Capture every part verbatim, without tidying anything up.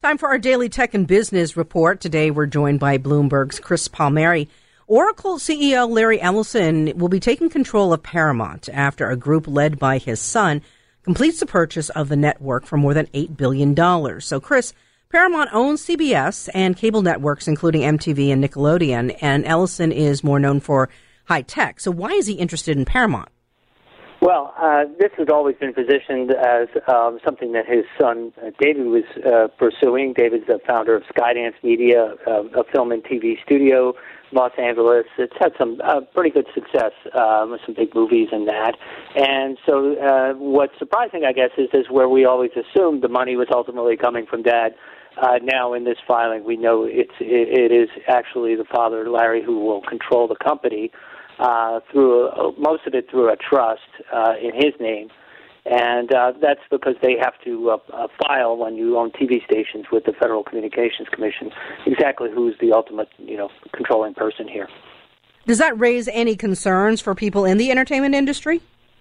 Time for our daily tech and business report. Today we're joined by Bloomberg's Chris Palmieri. Oracle C E O Larry Ellison will be taking control of Paramount after a group led by his son completes the purchase of the network for more than eight billion dollars. So, Chris, Paramount owns C B S and cable networks, including M T V and Nickelodeon, and Ellison is more known for high tech. So why is he interested in Paramount? Well, uh, this has always been positioned as um, something that his son uh, David was uh, pursuing. David's the founder of Skydance Media, uh, a film and T V studio, Los Angeles. It's had some uh, pretty good success uh, with some big movies and that. And so uh, what's surprising, I guess, is, is where we always assumed the money was ultimately coming from Dad. Uh, now in this filing, we know it's, it, it is actually the father, Larry, who will control the company. Uh, through a, most of it through a trust uh, in his name, and uh, that's because they have to uh, uh, file when you own T V stations with the Federal Communications Commission exactly who's the ultimate, you know, controlling person here. Does that raise any concerns for people in the entertainment industry?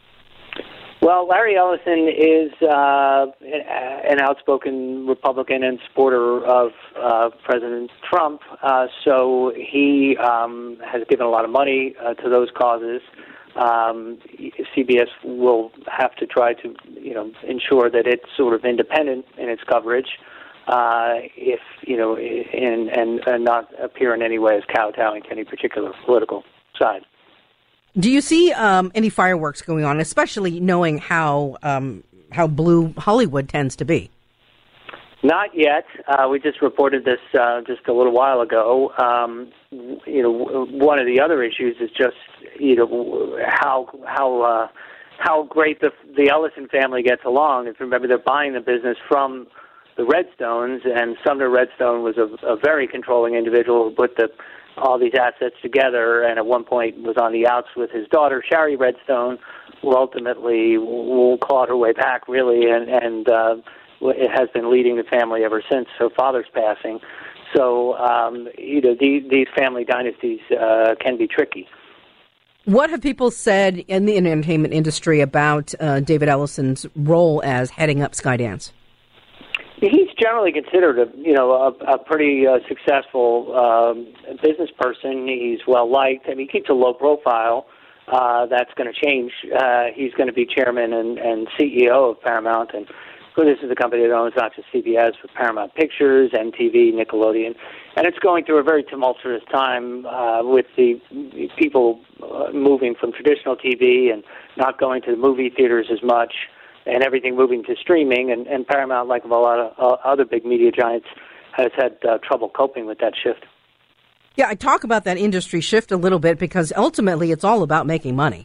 Well, Larry Ellison is uh, an outspoken Republican and supporter of uh, President Trump, uh, so he um, has given a lot of money uh, to those causes. Um, C B S will have to try to, you know, ensure that it's sort of independent in its coverage, uh, if you know, in, and, and not appear in any way as kowtowing to any particular political side. Do you see um, any fireworks going on, especially knowing how um, how blue Hollywood tends to be? Not yet. Uh, we just reported this uh, just a little while ago. Um, you know, one of the other issues is just you know how how uh, how great the the Ellison family gets along. If you remember, they're buying the business from the Redstones, and Sumner Redstone was a, a very controlling individual who put the all these assets together, and at one point was on the outs with his daughter, Shari Redstone, who ultimately will clawed her way back, really, and, and uh, it has been leading the family ever since her father's passing. So, um, you know, these, these family dynasties uh, can be tricky. What have people said in the entertainment industry about uh, David Ellison's role as heading up Skydance? He's generally considered a you know a, a pretty uh, successful um, business person. He's well liked. I mean, he keeps a low profile. Uh, that's going to change. Uh, he's going to be chairman and, and C E O of Paramount, and so this is a company that owns not just C B S but Paramount Pictures, M T V, Nickelodeon, and it's going through a very tumultuous time uh, with the people uh, moving from traditional T V and not going to the movie theaters as much, and everything moving to streaming, and, and Paramount, like a lot of uh, other big media giants, has had uh, trouble coping with that shift. Yeah, I talk about that industry shift a little bit because ultimately it's all about making money.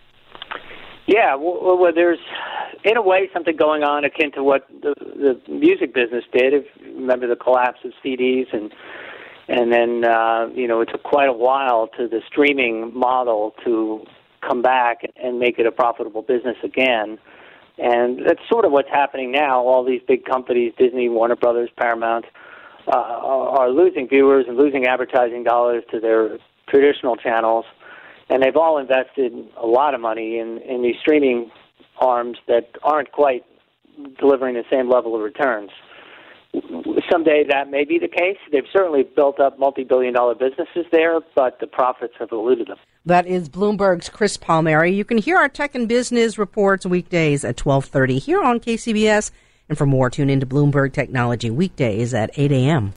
Yeah, well, well there's, in a way, something going on akin to what the, the music business did. If you remember the collapse of C Ds, and and then, uh, you know, it took quite a while to the streaming model to come back and make it a profitable business again. And that's sort of what's happening now. All these big companies, Disney, Warner Brothers, Paramount, uh, are losing viewers and losing advertising dollars to their traditional channels. And they've all invested a lot of money in, in these streaming arms that aren't quite delivering the same level of returns. Someday that may be the case. They've certainly built up multi-billion dollar businesses there, but the profits have eluded them. That is Bloomberg's Chris Palmieri. You can hear our tech and business reports weekdays at twelve thirty here on K C B S. And for more, tune into Bloomberg Technology weekdays at eight a.m.